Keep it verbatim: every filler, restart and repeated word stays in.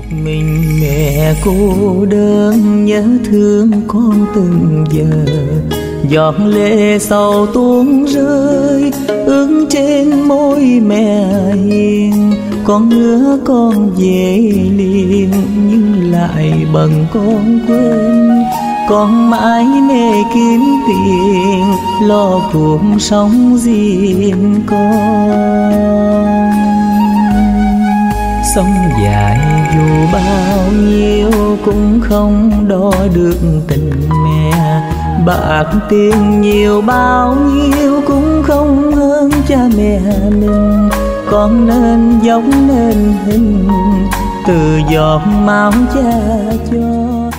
Mình mẹ cô đơn nhớ thương con từng giờ, giọt lệ sầu tuôn rơi ướt trên môi mẹ hiền. Con hứa con về liền nhưng lại bận con quên, con mãi mê kiếm tiền lo cuộc sống riêng con. Sống dài dù bao nhiêu cũng không đo được tình mẹ, bạc tiền nhiều bao nhiêu cũng không hơn cha mẹ mình. Con nên giống nên hình từ giọt máu cha cho.